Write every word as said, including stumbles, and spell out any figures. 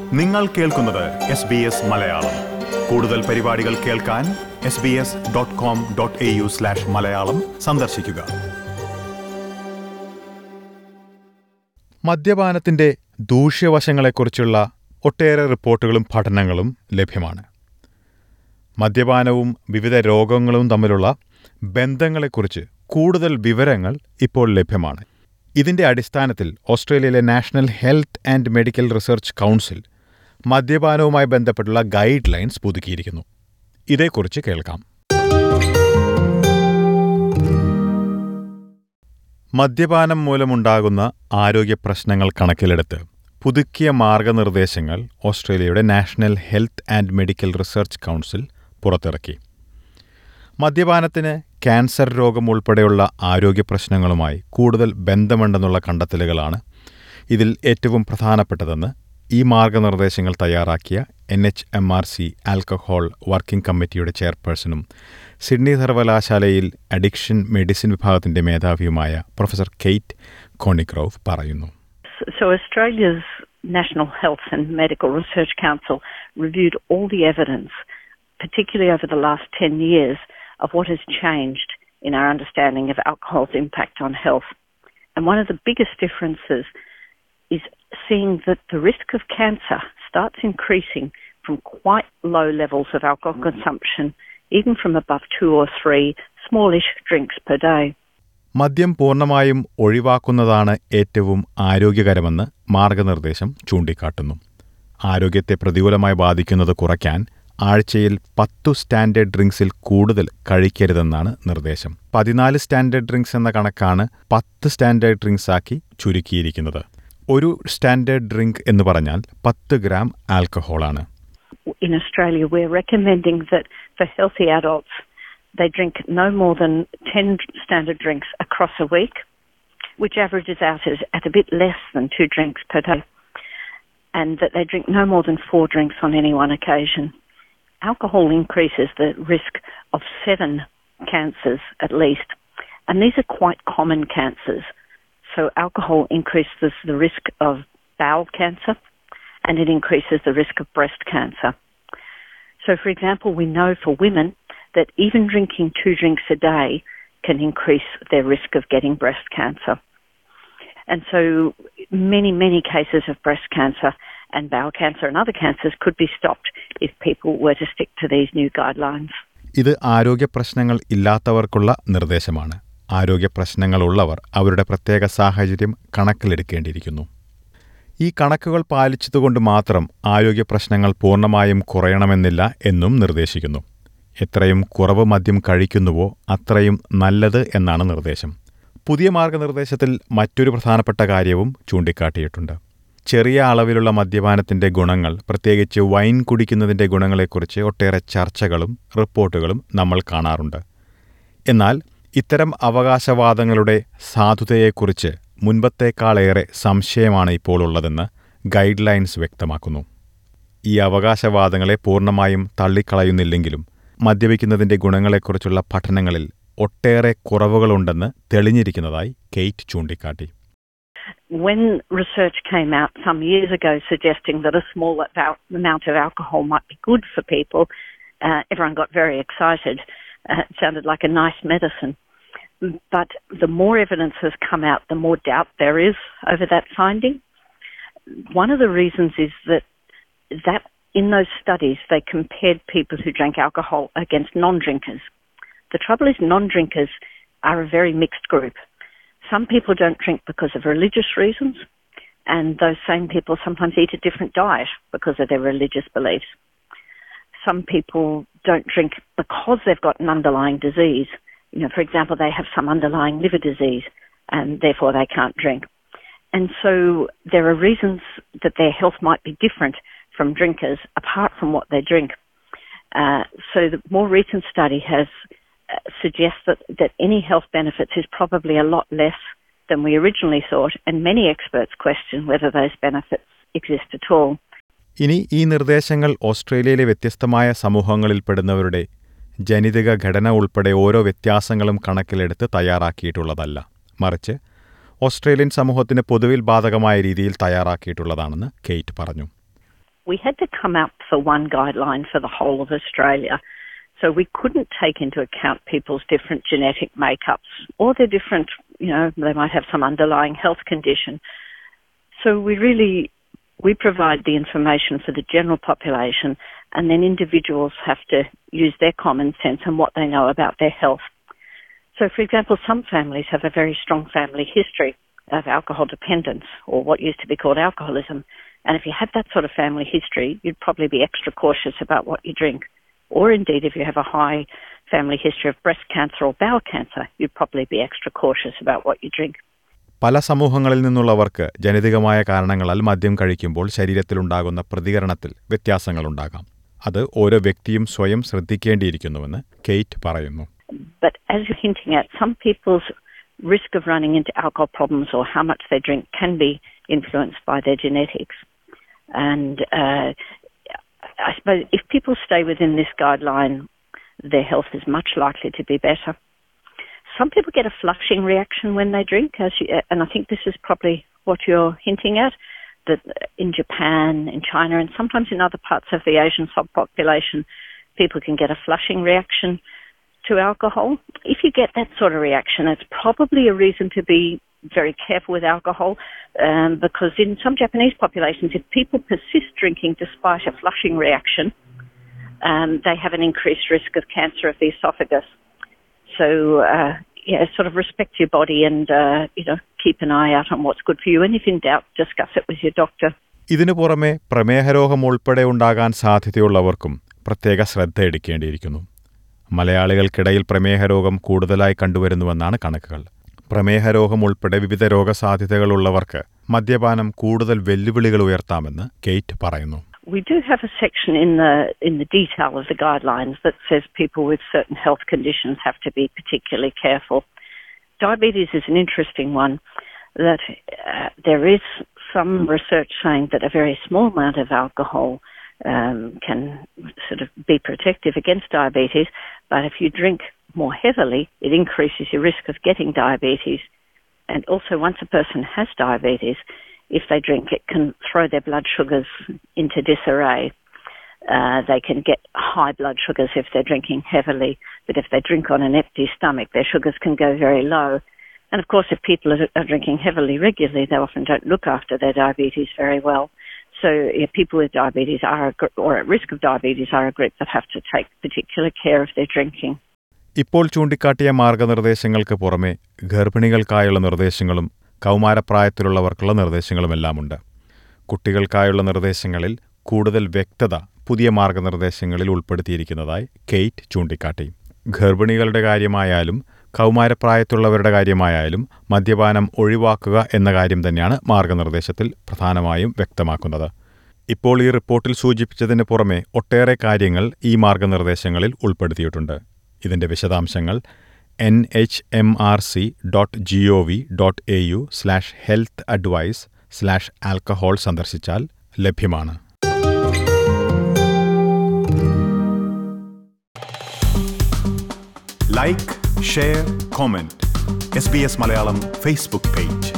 നിങ്ങൾ കേൾക്കുന്നത് S B S Malayalam. കൂടുതൽ പരിപാടികൾ കേൾക്കാൻ S B S dot com dot A U slash Malayalam സന്ദർശിക്കുക. മദ്യപാനത്തിന്റെ ദൂഷ്യവശങ്ങളെക്കുറിച്ചുള്ള ഒട്ടേറെ റിപ്പോർട്ടുകളും പഠനങ്ങളും ലഭ്യമാണ്. മദ്യപാനവും വിവിധ രോഗങ്ങളും തമ്മിലുള്ള ബന്ധങ്ങളെക്കുറിച്ച് കൂടുതൽ വിവരങ്ങൾ ഇപ്പോൾ ലഭ്യമാണ്. ഇതിന്റെ അടിസ്ഥാനത്തിൽ ഓസ്ട്രേലിയയിലെ national health and medical research council മദ്യപാനവുമായി ബന്ധപ്പെട്ടുള്ള ഗൈഡ് ലൈൻസ് പുതുക്കിയിരിക്കുന്നു. ഇതേക്കുറിച്ച് കേൾക്കാം. മദ്യപാനം മൂലമുണ്ടാകുന്ന ആരോഗ്യ പ്രശ്നങ്ങൾ കണക്കിലെടുത്ത് പുതുക്കിയ മാർഗനിർദ്ദേശങ്ങൾ ഓസ്ട്രേലിയയുടെ national health and medical research council പുറത്തിറക്കി. മദ്യപാനത്തിന് ക്യാൻസർ രോഗം ഉൾപ്പെടെയുള്ള ആരോഗ്യ പ്രശ്നങ്ങളുമായി കൂടുതൽ ബന്ധമുണ്ടെന്നുള്ള കണ്ടെത്തലുകളാണ് ഇതിൽ ഏറ്റവും പ്രധാനപ്പെട്ടതെന്ന് ഈ മാർഗനിർദ്ദേശങ്ങൾ തയ്യാറാക്കിയ N H M R C alcohol working കമ്മിറ്റിയുടെ ചെയർപേഴ്സണും സിഡ്നി സർവകലാശാലയിൽ അഡിക്ഷൻ മെഡിസിൻ വിഭാഗത്തിന്റെ മേധാവിയുമായ പ്രൊഫസർ കെയ്റ്റ് കോണിക്രോവ് പറയുന്നു. So Australia's National Health and Medical Research Council reviewed all the evidence, particularly over the last ten years, of what has changed in our understanding of alcohol's impact on health. And one of the biggest differences is seeing that the risk of cancer starts increasing from quite low levels of alcohol consumption, even from above two or three smallish drinks per day. മദ്യം പൂർണ്ണമായും ഒഴിവാക്കുന്നതാണ് ഏറ്റവും ആരോഗ്യകരമെന്ന് മാർഗനിർദ്ദേശം ചൂണ്ടിക്കാട്ടുന്നു. ആരോഗ്യത്തെ പ്രതികൂലമായി ബാധിക്കുന്നത് കുറയ്ക്കാൻ ആഴ്ചയിൽ പത്തു സ്റ്റാൻഡേർഡ് ഡ്രിങ്ക്സിൽ കൂടുതൽ കഴിക്കരുതെന്നാണ് നിർദ്ദേശം. പതിനാല് സ്റ്റാൻഡേർഡ് ഡ്രിങ്ക്സ് എന്ന കണക്കാണ് പത്ത് സ്റ്റാൻഡേർഡ് ഡ്രിങ്ക്സ് ആക്കി ചുരുക്കിയിരിക്കുന്നത്. ഒരു സ്റ്റാൻഡേർഡ് ഡ്രിങ്ക് എന്ന് പറഞ്ഞാൽ പത്ത് ഗ്രാം ആൽക്കഹോളാണ്. In Australia, we're recommending that for healthy adults, they drink no more than ten standard drinks across a week, which averages out as at a bit less than two drinks per day, and that they drink no more than four drinks on any one occasion. Alcohol increases the risk of seven cancers at least, and these are quite common cancers. So alcohol increases the risk of bowel cancer, and it increases the risk of breast cancer. So, for example, we know for women that even drinking two drinks a day can increase their risk of getting breast cancer. And so many, many cases of breast cancer and bowel cancer and other cancers could be stopped if people were to stick to these new guidelines. ഇത് ആരോഗ്യ പ്രശ്നങ്ങൾ ഇല്ലാത്തവർക്കുള്ള നിർദ്ദേശമാണ്. ആരോഗ്യ പ്രശ്നങ്ങളുള്ളവർ അവരുടെ പ്രത്യേക സാഹചര്യം കണക്കിലെടുക്കേണ്ടിയിരിക്കുന്നു. ഈ കണക്കുകൾ പാലിച്ചതുകൊണ്ട് മാത്രം ആരോഗ്യ പ്രശ്നങ്ങൾ പൂർണ്ണമായും കുറയണമെന്നില്ല എന്നും നിർദ്ദേശിക്കുന്നു. എത്രയും കുറവ് മദ്യം കഴിക്കുന്നുവോ അത്രയും നല്ലത് എന്നാണ് നിർദ്ദേശം. പുതിയ മാർഗനിർദ്ദേശത്തിൽ മറ്റൊരു പ്രധാനപ്പെട്ട കാര്യവും ചൂണ്ടിക്കാട്ടിയിട്ടുണ്ട്. ചെറിയ അളവിലുള്ള മദ്യപാനത്തിന്റെ ഗുണങ്ങൾ, പ്രത്യേകിച്ച് വൈൻ കുടിക്കുന്നതിന്റെ ഗുണങ്ങളെക്കുറിച്ച് ഒട്ടേറെ ചർച്ചകളും റിപ്പോർട്ടുകളും നമ്മൾ കാണാറുണ്ട്. എന്നാൽ ഇത്തരം അവകാശവാദങ്ങളുടെ സാധുതയെക്കുറിച്ച് മുൻപത്തേക്കാളേറെ സംശയമാണ് ഇപ്പോൾ ഉള്ളതെന്ന് ഗൈഡ് ലൈൻസ് വ്യക്തമാക്കുന്നു. ഈ അവകാശവാദങ്ങളെ പൂർണ്ണമായും തള്ളിക്കളയുന്നില്ലെങ്കിലും മദ്യപിക്കുന്നതിന്റെ ഗുണങ്ങളെക്കുറിച്ചുള്ള പഠനങ്ങളിൽ ഒട്ടേറെ കുറവുകളുണ്ടെന്ന് തെളിഞ്ഞിരിക്കുന്നതായി കെയ്റ്റ് ചൂണ്ടിക്കാട്ടി. When research came out some years ago suggesting that a small amount of alcohol might be good for people, uh, everyone got very excited. Uh, it sounded like a nice medicine. But the more evidence has come out, the more doubt there is over that finding. One of the reasons is that that in those studies, they compared people who drank alcohol against non-drinkers. The trouble is non-drinkers are a very mixed group. Some people don't drink because of religious reasons, and those same people sometimes eat a different diet because of their religious beliefs. Some people don't drink because they've got an underlying disease. You know, for example, they have some underlying liver disease, and therefore they can't drink. And so there are reasons that their health might be different from drinkers apart from what they drink. Uh, so the more recent study has uh, suggests that, that any health benefits is probably a lot less than we originally thought, and many experts question whether those benefits exist at all. ഇനി ഈ നിർദ്ദേശങ്ങൾ ഓസ്ട്രേലിയയിലെ വ്യത്യസ്തമായ സമൂഹങ്ങളിൽപ്പെടുന്നവരുടെ ജനിതക ഘടന ഉൾപ്പെടെ ഓരോ വ്യത്യാസങ്ങളും കണക്കിലെടുത്ത് തയ്യാറാക്കിയിട്ടുള്ളതല്ല, മറിച്ച് ഓസ്ട്രേലിയൻ സമൂഹത്തിന് പൊതുവിൽ ബാധകമായ രീതിയിൽ തയ്യാറാക്കിയിട്ടുള്ളതാണെന്ന് കെയ്റ്റ് പറഞ്ഞു. we had to come up for one guideline for the whole of Australia. So we couldn't take into account people's different genetic makeups or their different, you know, they might have some underlying health condition. So we really, we provide the information for the general population, and then individuals have to use their common sense and what they know about their health. So, for example, some families have a very strong family history of alcohol dependence, or what used to be called alcoholism. And if you had that sort of family history, you'd probably be extra cautious about what you drink. Or indeed, if you have a high family history of breast cancer or bowel cancer, you'd probably be extra cautious about what you drink. പല സമൂഹങ്ങളിൽ നിന്നുള്ളവർക്ക് ജനിതകമായ കാരണങ്ങളാൽ മദ്യം കഴിക്കുമ്പോൾ ശരീരത്തിലുണ്ടാകുന്ന പ്രതികരണത്തിൽ വ്യത്യാസങ്ങളുണ്ടാകാം. അത് ഓരോ വ്യക്തിയും സ്വയം ശ്രദ്ധിക്കേണ്ടിയിരിക്കുന്നുവെന്ന് കെയ്റ്റ് പറയുന്നു. But as you're hinting at, some people's risk of running into alcohol problems or how much they drink can be influenced by their genetics. And uh, I suppose if people stay within this guideline, their health is much likely to be better. Some people get a flushing reaction when they drink, as you, and I think this is probably what you're hinting at, that in Japan, in China, and sometimes in other parts of the Asian subpopulation, people can get a flushing reaction to alcohol. If you get that sort of reaction, it's probably a reason to be very careful with alcohol, um, because in some Japanese populations, if people persist drinking despite a flushing reaction, um, they have an increased risk of cancer of the esophagus. So, uh, yeah, sort of respect your body and, uh, you know, keep an eye out on what's good for you. And if in doubt, discuss it with your doctor. ഇതിനു പുറമെ പ്രമേഹരോഗം ഉൾപ്പെടെ ഉണ്ടാകാൻ സാധ്യതയുള്ളവർക്കും പ്രത്യേക ശ്രദ്ധ എടുക്കേണ്ടിയിരിക്കുന്നു. മലയാളികൾക്കിടയിൽ പ്രമേഹരോഗം കൂടുതലായി കണ്ടുവരുന്നുവെന്നാണ് കണക്കുകൾ. പ്രമേഹരോഗം ഉൾപ്പെടെ വിവിധ രോഗസാധ്യതകളുള്ളവർക്ക് മദ്യപാനം കൂടുതൽ വെല്ലുവിളികൾ ഉയർത്താമെന്ന് കെയ്റ്റ് പറയുന്നു. We do have a section in the in the detail of the guidelines that says people with certain health conditions have to be particularly careful. Diabetes is an interesting one, that uh, there is some research saying that a very small amount of alcohol um, can sort of be protective against diabetes, but if you drink more heavily, it increases your risk of getting diabetes. And also, once a person has diabetes, if they drink, it can throw their blood sugars into disarray. Uh, they can get high blood sugars if they're drinking heavily, but if they drink on an empty stomach, their sugars can go very low. And of course, if people are, are drinking heavily regularly, they often don't look after their diabetes very well. So yeah, people with diabetes are, a gr- or at risk of diabetes are a group that have to take particular care of their drinking. ഇപ്പോൾ ചൂണ്ടിക്കാട്ടിയ മാർഗനിർദ്ദേശങ്ങൾക്ക് പുറമെ ഗർഭിണികൾക്കായുള്ള നിർദ്ദേശങ്ങളും കൗമാരപ്രായത്തിലുള്ളവർക്കുള്ള നിർദ്ദേശങ്ങളുമെല്ലാമുണ്ട്. കുട്ടികൾക്കായുള്ള നിർദ്ദേശങ്ങളിൽ കൂടുതൽ വ്യക്തത പുതിയ മാർഗനിർദ്ദേശങ്ങളിൽ ഉൾപ്പെടുത്തിയിരിക്കുന്നതായി Kate ചൂണ്ടിക്കാട്ടി. ഗർഭിണികളുടെ കാര്യമായാലും കൗമാരപ്രായത്തിലുള്ളവരുടെ കാര്യമായാലും മദ്യപാനം ഒഴിവാക്കുക എന്ന കാര്യം തന്നെയാണ് മാർഗനിർദ്ദേശത്തിൽ പ്രധാനമായും വ്യക്തമാക്കുന്നത്. ഇപ്പോൾ ഈ റിപ്പോർട്ടിൽ സൂചിപ്പിച്ചതിന് പുറമെ ഒട്ടേറെ കാര്യങ്ങൾ ഈ മാർഗനിർദ്ദേശങ്ങളിൽ ഉൾപ്പെടുത്തിയിട്ടുണ്ട്. ഇതിന്റെ വിശദാംശങ്ങൾ N H M R C dot G O V dot A U slash health advice slash alcohol സന്ദർശിച്ചാൽ ലഭ്യമാണ്. Like, share, comment. S B S Malayalam Facebook page.